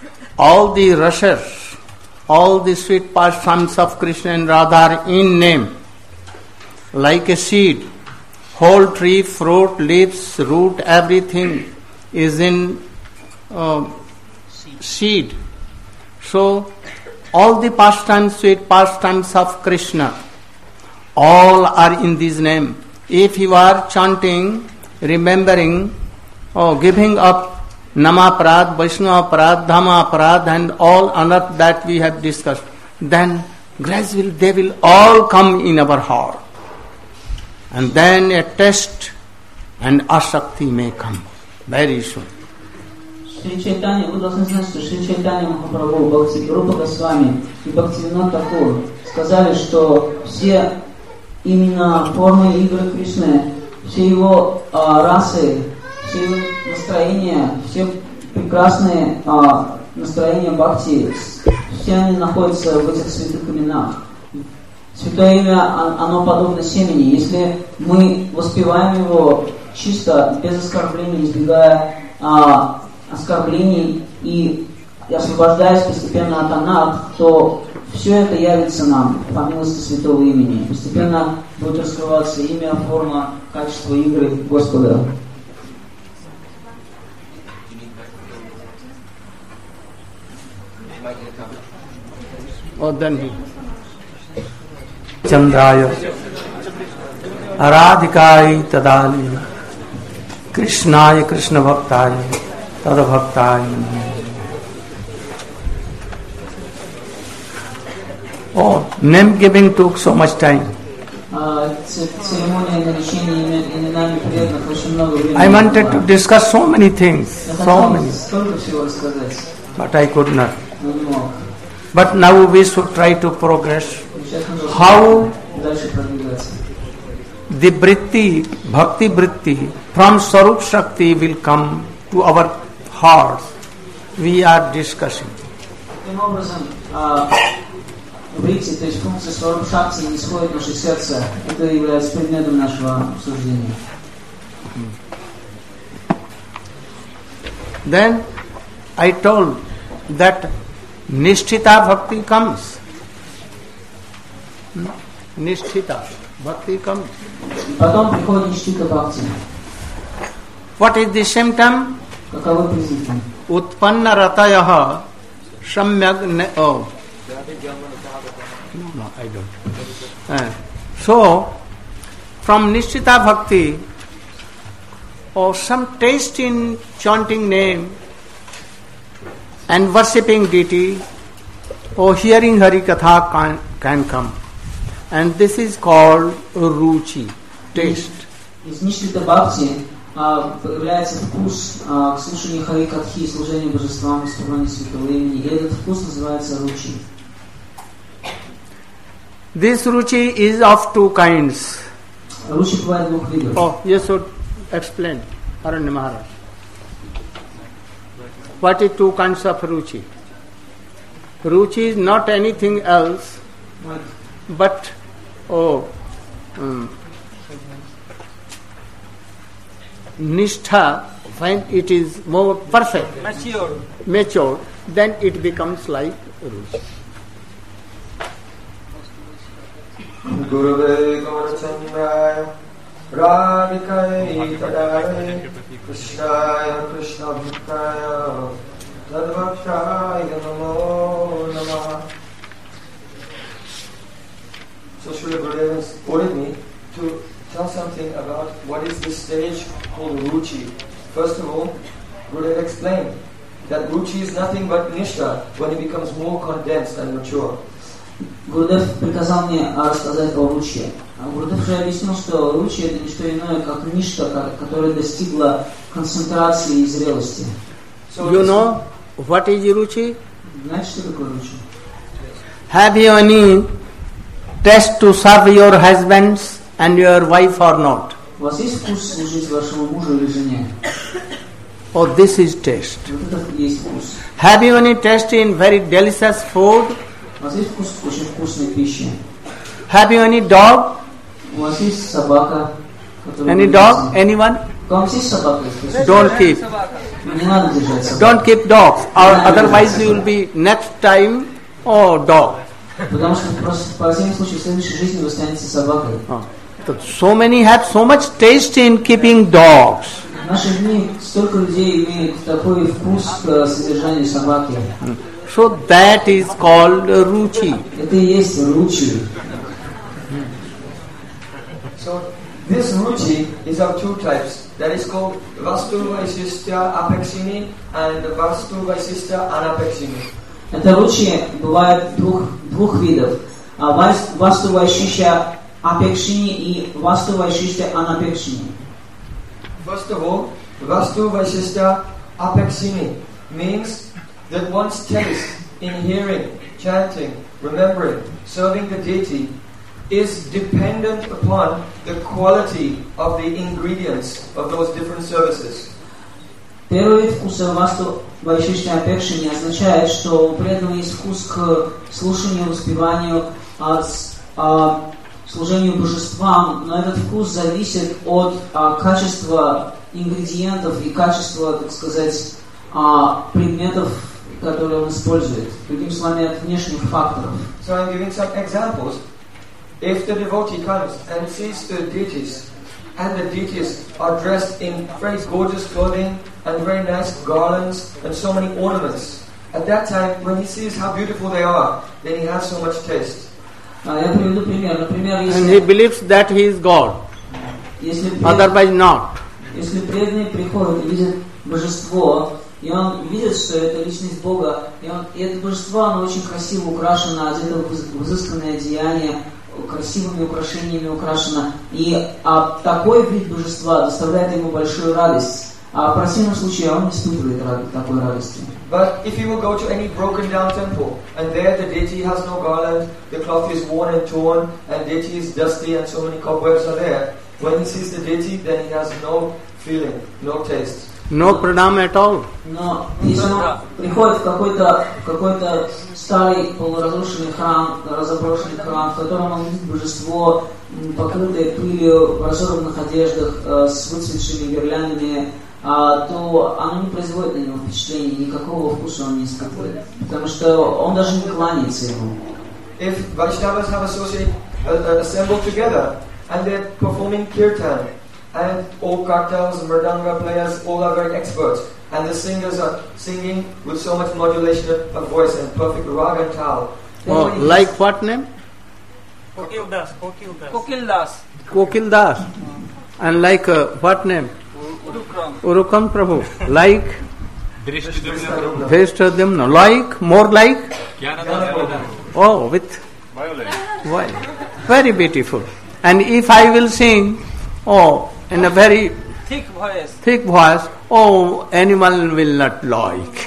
all the rasas, all the sweet pastimes of Krishna and Radha are in name, like a seed. Whole tree, fruit, leaves, root, everything is in seed. So, all the pastimes, sweet pastimes of Krishna, all are in this name. If you are chanting, remembering, giving up Namaparad, Vaishnavaparad, Dhammaparad and all another that we have discussed, then gradually they will all come in our heart. And then a test and asakti may come very soon. Шри Чайтанья, вы должны знать, что Шри Чайтанья Махапрабху, Бхакти Рупа Госвами и Бхактивинод Такур сказали, что все именно формы игры Кришны, все его расы, все его настроения, все прекрасные настроения Бхакти, все они находятся в этих святых именах. Святое имя, оно подобно семени. Если мы воспеваем его чисто, без оскорблений, избегая оскорблений и освобождаясь постепенно от анат, то все это явится нам по милости святого имени. Постепенно будет раскрываться имя, форма, качество игры Господа. Chandraya Aradhikai Tadali Krishnaya Krishna Bhaktaya Tada Bhaktaya. Oh, name giving took so much time. I wanted to discuss so many things, but I could not. But now we should try to progress. How the vritti, bhakti vritti from Sarup Shakti will come to our hearts. We are discussing. Врити, то есть функция Сваруб Шакти не исходит в наше сердце. Это является предметом нашего обсуждения. Then I told that Nishtita Bhakti comes. Nishtita Bhakti comes. Потом приходит Nishtita Bhakti. What is the symptom? Каковы признаки? Utpanna ratayaha samyak No, I don't. So, from Nishtita Bhakti, or some taste in chanting name and worshipping deity, or hearing Hari Katha can come. And this is called ruchi, taste. Из Nishtita Bhakti появляется вкус к слушанию Хари Катхи, служению божествам, воспеванию святого имени, и этот вкус называется ручи. This ruchi is of two kinds. Ручи бывает двух видов. Oh, you should explain, Aranya Maharaj. What is two kinds of ruchi? Ruchi is not anything else, but nishtha, when it is more perfect, mature, then it becomes like ruchi. Gurave Gaurachandaya Radhikai Tadare Krishnaya Krishna Bhaktaya Tadvakshaya Namo Namah. So Srila Gurudeva has ordered me to tell something about what is this stage called Ruchi. First of all, Gurudeva explained that Ruchi is nothing but Nishtha when it becomes more condensed and mature. Гурудев приказал мне рассказать о ручье. Гурудев уже объяснил, что ручье это не что иное, как ништа, которая достигла концентрации и зрелости. You know what is ruchi? Знаете, что такое ручье? Have you any taste to serve your husbands and your wife or not? У вас есть вкус служить вашему мужу или жене? Oh, this is taste. Вот это есть вкус. Have you any taste in very delicious food? У вас есть вкус очень вкусной пищи? Have you any dog? У вас есть собака? Any dog? Anyone? У вас есть собака? Don't keep. Не надо держать собак. Don't keep dogs, or otherwise you will be next time, oh, dog. Потому что просто по всякому случаю в следующей жизни вы станете собакой. So many have so much taste in keeping dogs. В наши дни столько людей имеют такой вкус к содержанию собаки. So that is called ruchi. Это и есть ручи. So this ruchi is of two types. That is called Vastu Vaisistya Apexini and Vastu Vaisistya Anapexini. Это ручи бывает двух видов. Васту Вайшишья Апекшини и Васту Вайшишья Анапекшини. First of all, Vastu Vaisistya Apexini means that one's taste in hearing, chanting, remembering, serving the deity is dependent upon the quality of the ingredients of those different services. Первый вид вкуса Васту Вайшишья Апекшини означает, что у преданного есть вкус к слушанию, воспеванию, служению божествам, но этот вкус зависит от качества ингредиентов и качества, так сказать, предметов, которые он использует. Другими словами, от внешних факторов. So I'm giving some examples. If the devotee comes and sees the deities, and the deities are dressed in very gorgeous clothing and very nice garlands and so many ornaments, at that time, when he sees how beautiful they are, then he has so much taste. Я приведу пример. Например, And he believes that he is God, otherwise not. Если преданный приходит и видит божество, и он видит, что это личность Бога, и это божество, оно очень красиво украшено, одето в изысканное одеяние, красивыми украшениями украшено, и такой вид божества доставляет ему большую радость. А в противном случае он не испытывает такой радости. But if you will go to any broken down temple, and there the deity has no garland, the cloth is worn and torn, and deity is dusty, and so many cobwebs are there, when he sees the deity, then he has no feeling, no taste. No pranam at all. Но если он приходит в какой-то старый полуразрушенный храм, разоброшенный храм, в котором он видит божество, покрытое пылью, в разорванных одеждах, с выцветшими гирляндами, то оно не производит на него впечатления, никакого вкуса он не испытывает, потому что он даже не кланяется ему. If Vaishnavas have assembled together and they're performing kirtan, and all kartals, mridanga players, all are very experts, and the singers are singing with so much modulation of voice and perfect raga and tal. Oh, like what name? Kokil Das. And like what name? Urukam Prabhu. Like Dhrishtadyumna. Like, more like? Oh, with violin. Very beautiful. And if I will sing, in a very thick voice, animal will not like.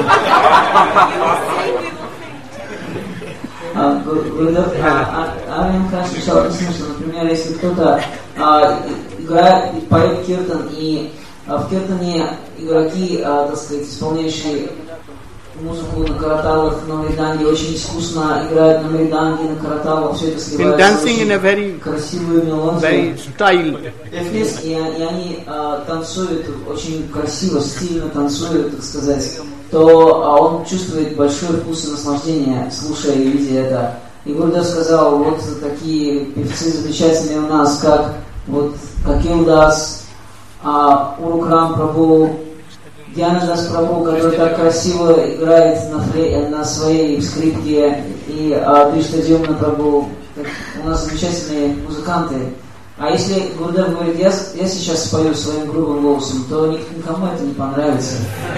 Например, если кто-то играет, поет киртан, и в киртане игроки, так сказать, исполняющие музыку на караталах, на мриданге, очень искусно играют на мриданге, на караталах, все это сливается в красивую мелодию. И они танцуют очень красиво, стильно танцуют, так сказать, то он чувствует большой вкус и наслаждение, слушая и видя это. И Гурудев сказал, вот такие певцы замечательные у нас, как Kokil Das, Урукрам Прабху, Дьянадас Прабху, который так красиво играет на своей скрипке, и Дриштадьюмна Прабху. У нас замечательные музыканты. А если Гурудев говорит, я сейчас спою своим грубым голосом, то никому это не понравится.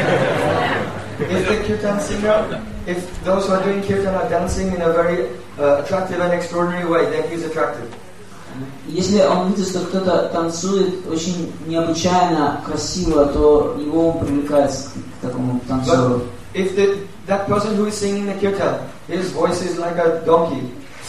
If those who are doing kirtan are dancing in a very attractive and extraordinary way, then he is attractive. Если он видит, что кто-то танцует очень необычайно красиво, то его он привлекается к такому танцору. If that person who is singing the kirtan, his voice is like a donkey.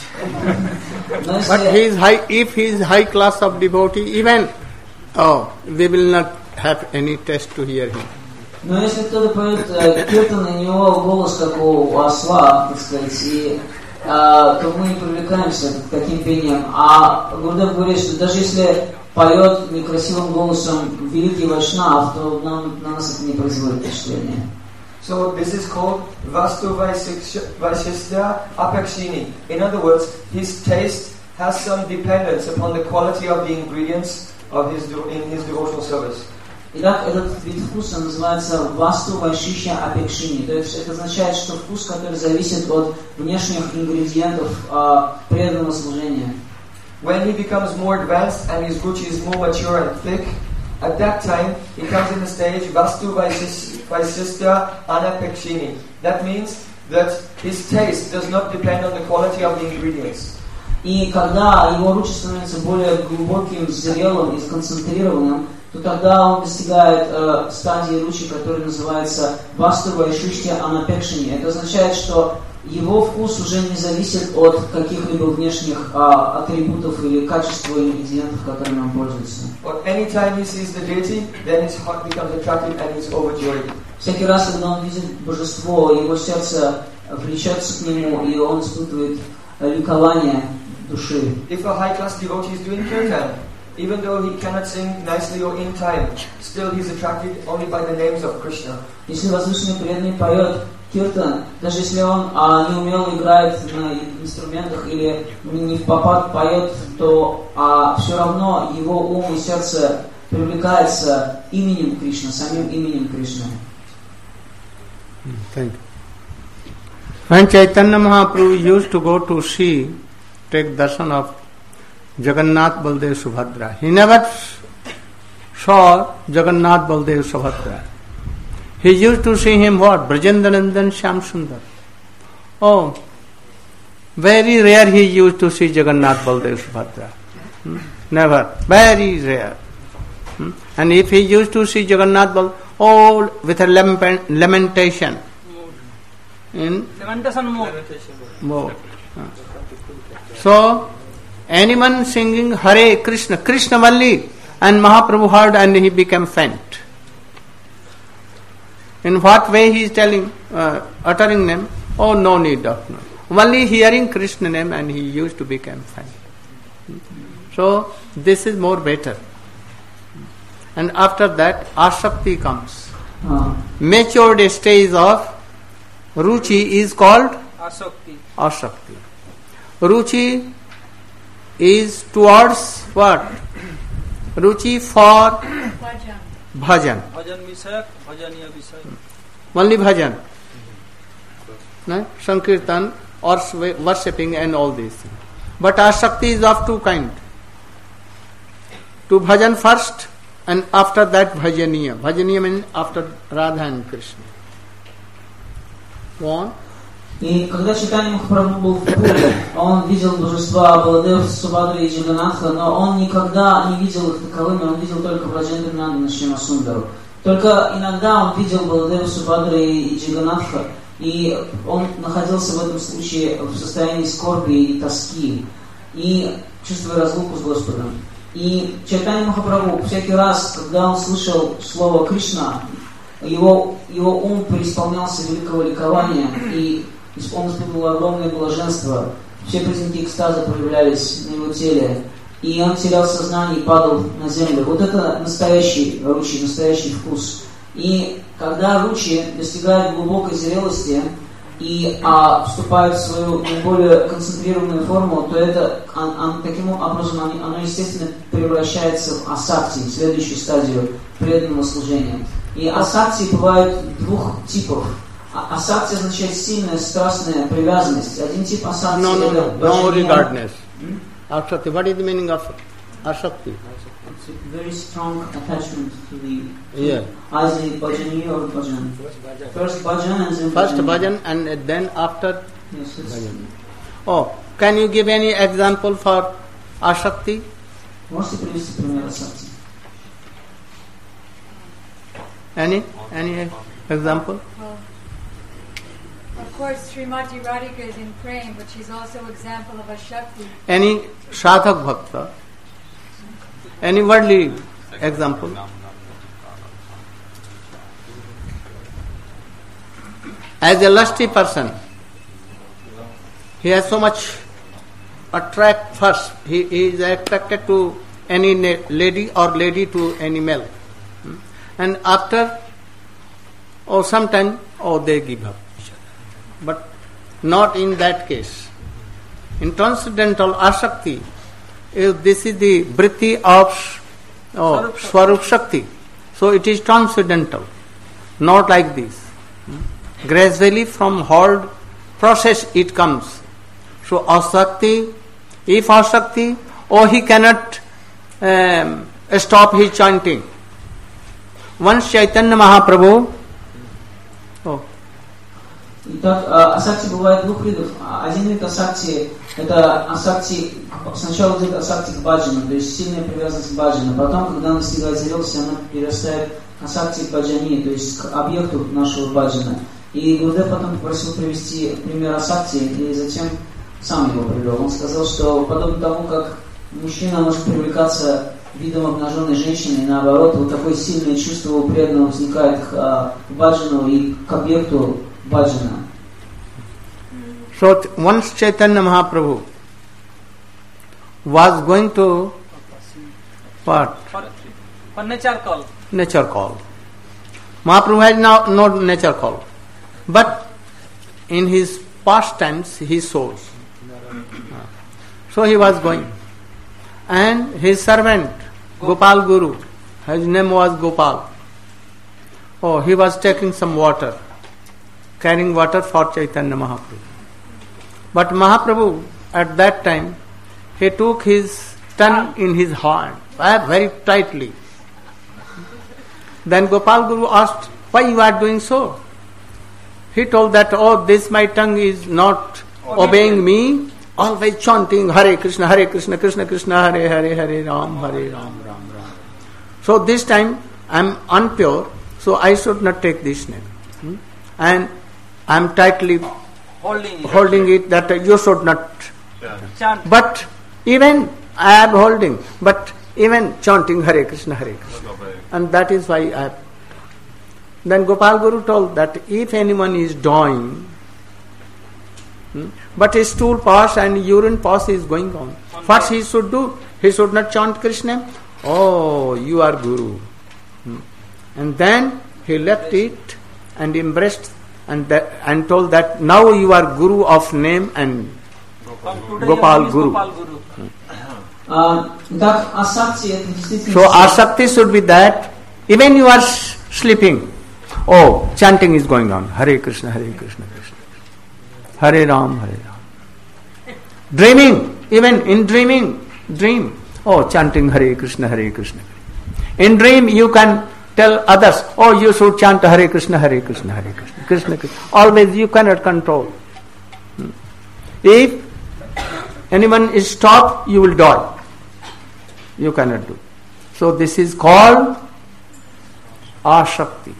But if he is high class of devotee, even we will not have any taste to hear him. Но если кто-то поет киртан, у него голос как у осла, так сказать, то мы не привлекаемся к таким пениям. А Гурудев говорит, что даже если поет некрасивым голосом великий вайшнав, то на нас это не производит впечатления. So this is called Vastu Vaishistya Apekshini. In other words, his taste has some dependence upon the quality of the ingredients of in his devotional service. Итак, этот вид вкуса называется Васту Вайшишья Апекшини. То есть это означает, что вкус, который зависит от внешних ингредиентов преданного служения. When he becomes more advanced and his ruchi is more mature and thick, at that time he comes in the stage Vastu Vaishistya Anapekshini. That means that his taste does not depend on the quality of the ingredients. И когда его ручи становятся более глубоким, зрелым и сконцентрированным, то тогда он достигает стадии ручи, которая называется Васту Вайшишья Анапекшини. Это означает, что его вкус уже не зависит от каких-либо внешних атрибутов или качества ингредиентов, которыми он пользуется. Всякий раз, когда он видит божество, его сердце влечется к нему, и он испытывает ликование души. If a high-class devotee is doing kirtan, even though he cannot sing nicely or in time, still he is attracted only by the names of Krishna. Если возвышенный преданный поет киртан, даже если он неумело играет на инструментах или не в попад поет, то все равно его ум и сердце привлекается именем Кришны, самим именем Кришны. Thank you. When Chaitanya Mahaprabhu used to go to see, take darshan of Jagannath Baldev Subhadra, he never saw Jagannath Baldev Subhadra. He used to see him what? Brajendanandan Shyam Sundar. Oh, very rare he used to see Jagannath Baldev Subhadra. Never. Very rare. And if he used to see Jagannath Baldev, oh, with a lamentation. In lamentation mode. So, anyone singing Hare Krishna, Krishna Valli, and Mahaprabhu heard and he became faint. In what way he is telling, uttering name? Oh, no need of no. Only hearing Krishna name and he used to become faint. So, this is more better. And after that, Asakti comes. Matured stage of Ruchi is called Asakti. Ruchi is towards what? Ruchi for bhajan. Only bhajan. No? Sankirtan or worshipping and all these things. But Asakti is of two kinds. To bhajan first and after that bhajaniya. Bhajaniya means after Radha and Krishna. Go on. И когда Чайтанья Махапрабху был в Пуре, он видел божества Баладев, Субхадры и Джаганатха, но он никогда не видел их таковыми, он видел только Браджендранандана Шьяма Сундару. Только иногда он видел Баладев, Субхадры и Джаганатха, и он находился в этом случае в состоянии скорби и тоски, и чувствуя разлуку с Господом. И Чайтанья Махапрабху всякий раз, когда он слышал слово Кришна, его ум преисполнялся великого ликования, и он испытывал огромное блаженство. Все признаки экстаза проявлялись на его теле, и он терял сознание и падал на землю. Вот это настоящий ручи, настоящий вкус. И когда ручи достигают глубокой зрелости и вступают в свою наиболее концентрированную форму, то это таким образом оно естественно превращается в асакти, в следующую стадию преданного служения. И асакти бывают двух типов. Асакти означает сильная, страстная привязанность. Один тип асакти это no regardness. Asakti. What is the meaning of asakti? It's a very strong attachment to the either bhajani or bhajan. First bhajan and then first bhajan and then after bhajan. Oh, can you give any example for asakti? Можете привести пример асакти? Any example? Well, of course, Srimati Radhika is in praying, but she's also an example of a Shakti. Any sadhak bhakta? Any worldly example? As a lusty person, he has so much attract first. He is attracted to any lady or lady to any male. And after, or sometime, they give up each other. But not in that case. In transcendental asakti, this is the vritti of Swarup Shakti. So it is transcendental, not like this. Gradually from whole process it comes. So asakti, if asakti, he cannot stop his chanting. Once Chaitanya Mahaprabhu. Итак, асакти бывает двух видов. Один вид асакти – это асакти, сначала идет асакти к баджану, то есть сильная привязанность к баджану. Потом, когда она достигает зрелости, она перерастает асакти к баджани, то есть к объекту нашего баджана. И Гурудев потом попросил привести пример асакти, и затем сам его привел. Он сказал, что подобно тому, как мужчина может привлекаться видом обнаженной женщины, и наоборот, вот такое сильное чувство у преданного возникает к баджану и к объекту bhajana. So once Chaitanya Mahaprabhu was going to what? For nature call. Nature call. Mahaprabhu had no nature call. But in his pastimes he shows. So he was going. And his servant, Gopal Guru, his name was Gopal. He was taking some water, carrying water for Chaitanya Mahaprabhu. But Mahaprabhu, at that time, he took his tongue in his hand, very tightly. Then Gopal Guru asked, why you are doing so? He told that, this my tongue is not obeying me, always chanting Hare Krishna, Krishna Krishna, Hare Hare, Hare Ram, Ram Ram. So this time I am unpure, so I should not take this name. And I am tightly holding it that you should not chant. But even I am holding, but even chanting Hare Krishna, and that is why I have. Then Gopal Guru told that if anyone is dying, but his stool pass and urine pass is going on, what he should do? He should not chant Krishna. You are Guru. And then he left it and embraced and told that now you are Guru of name and Gopal Guru. So asakti should be that even you are sleeping, chanting is going on. Hare Krishna, Krishna Krishna, Hare Ram. Dreaming, even in dream, chanting Hare Krishna, Krishna. In dream you can tell others, you should chant Hare Krishna, Krishna Krishna. Always you cannot control. If anyone is stopped, you will die. You cannot do. So this is called Ashakti.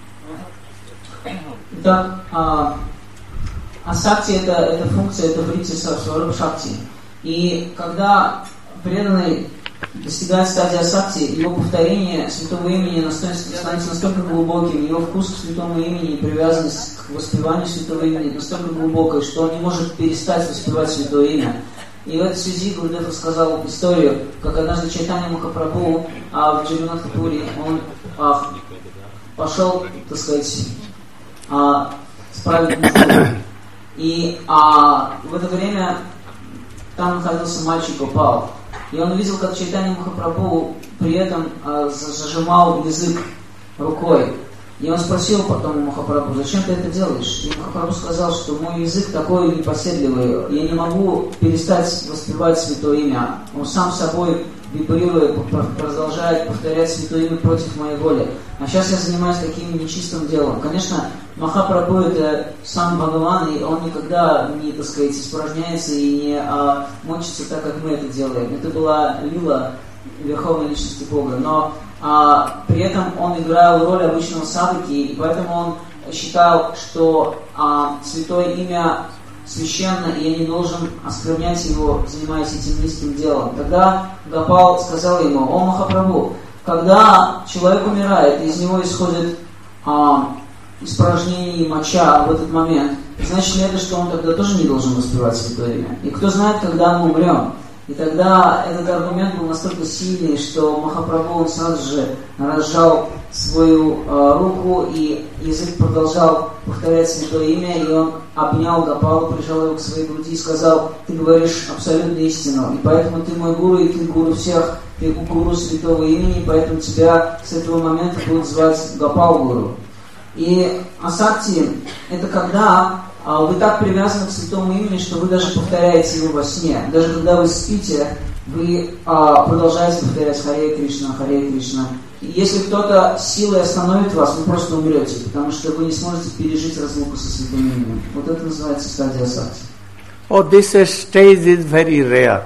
Асакти это функция, это врити Сваруп Шакти. И когда преданный достигает стадии асакти, его повторение святого имени становится настолько глубоким, его вкус к святому имени и привязанность к воспеванию святого имени настолько глубокой, что он не может перестать воспевать святое имя. И в этой связи Гурудев сказал историю, как однажды Чайтанья Махапрабху в Джаганнатхапури, он пошел, так сказать, справить нужду. И в это время там находился мальчик Гопал. И он увидел, как Чайтанья Махапрабху при этом зажимал язык рукой. И он спросил потом у Махапрабху, зачем ты это делаешь? И Махапрабху сказал, что мой язык такой непоседливый, я не могу перестать воспевать святое имя. Он сам собой вибрирует, продолжает повторять святое имя против моей воли. А сейчас я занимаюсь таким нечистым делом. Конечно, Махапрабху это сам Бхагаван, и он никогда не, так сказать, испражняется и не мочится так, как мы это делаем. Это была лила Верховной Личности Бога. Но при этом он играл роль обычного садхаки, и поэтому он считал, что святое имя священно, и я не должен осквернять его, занимаясь этим низким делом. Тогда Гопал сказал ему: «О Махапрабху, когда человек умирает, и из него исходит испражнение и моча в этот момент, значит ли это, что он тогда тоже не должен воспевать святое имя? И кто знает, когда мы умрем?» И тогда этот аргумент был настолько сильный, что Махапрабху он сразу же разжал свою руку, и язык продолжал повторять святое имя, и он обнял Гопалу, прижал его к своей груди и сказал: ты говоришь абсолютную истину, и поэтому ты мой гуру, и ты гуру всех, ты гуру святого имени, поэтому тебя с этого момента будут звать Гопал гуру. И асакти — это когда вы так привязаны к святому имени, что вы даже повторяете его во сне. Даже когда вы спите, вы продолжаете повторять Харе Кришна, Харе Кришна. И если кто-то силой остановит вас, вы просто умрете, потому что вы не сможете пережить разлуку со святым именем. Вот это называется стадия асакти. Oh, this stage is very rare.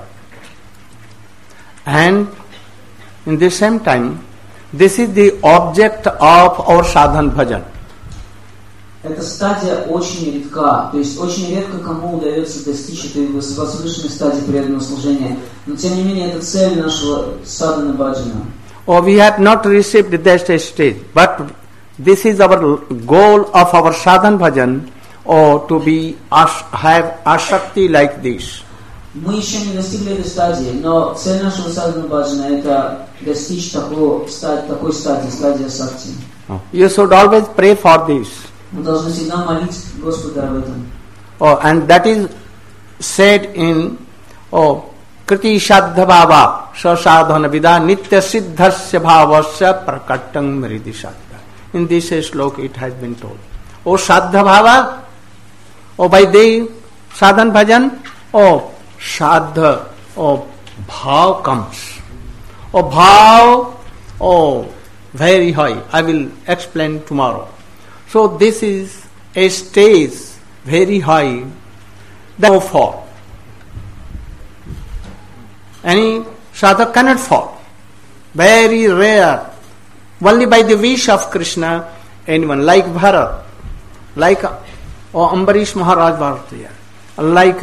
And in the same time, this is the object of our sadhan bhajan. Эта стадия очень редка, то есть очень редко кому удается достичь этой возвышенной стадии преданного служения. Но тем не менее, это цель нашего садхана баджана. Oh, we have not received that stage, but this is our goal of our sadhan bhajan, to be have asakti like this. Мы еще не достигли этой стадии, но цель нашего садхана баджана — это достичь такой стадии асакти. You should always pray for this. Мы должны всегда молить Господа об этом. Oh, and that is said in Kriti Saddha Bhava Sasadhana Vida Nitya Siddhasya Bhavasya Prakatang Mridi Saddha. In this slok it has been told. Oh Saddha Bhava, by the sadhan bhajan, Saddha, Bhav comes. Bhav, very high. I will explain tomorrow. So this is a stage very high that no fall. Any sadhak cannot fall. Very rare. Only by the wish of Krishna, anyone like Bharat, like Ambarish Maharaj Bharatiya, like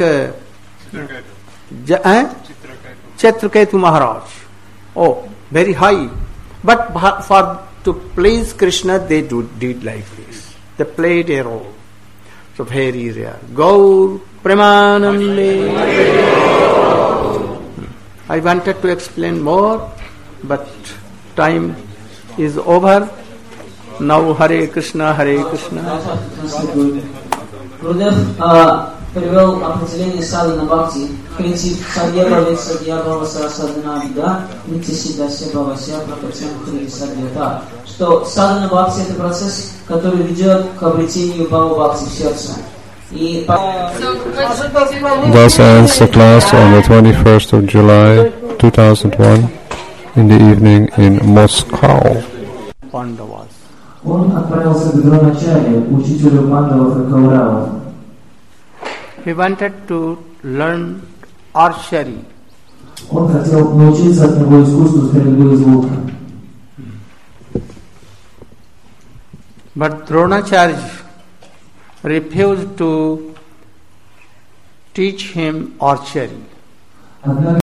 Chitraketu Maharaj. Oh, very high. But to please Krishna, they did like this. They played a role. So very rare. Gaur Premanande. I wanted to explain more, but time is over. Now Hare Krishna, Hare Krishna. Гурудев привел определение садхана бхакти, принцип садья бхавет садья бхаваса садхана вида, нитя сидася бхавася пракатьям хри садьята. Что садхана бхакти — это процесс, который ведет к обретению бхава бхакти в сердце. Thus ends the class on the 21st of July 2001 in the evening in Moscow. Pandavas. Он отправился к Дроначарье, учителю пандавов и кауравов. He wanted to learn archery. Он хотел научиться от него искусству стрельбы из лука. But Dronacharya refused to teach him archery.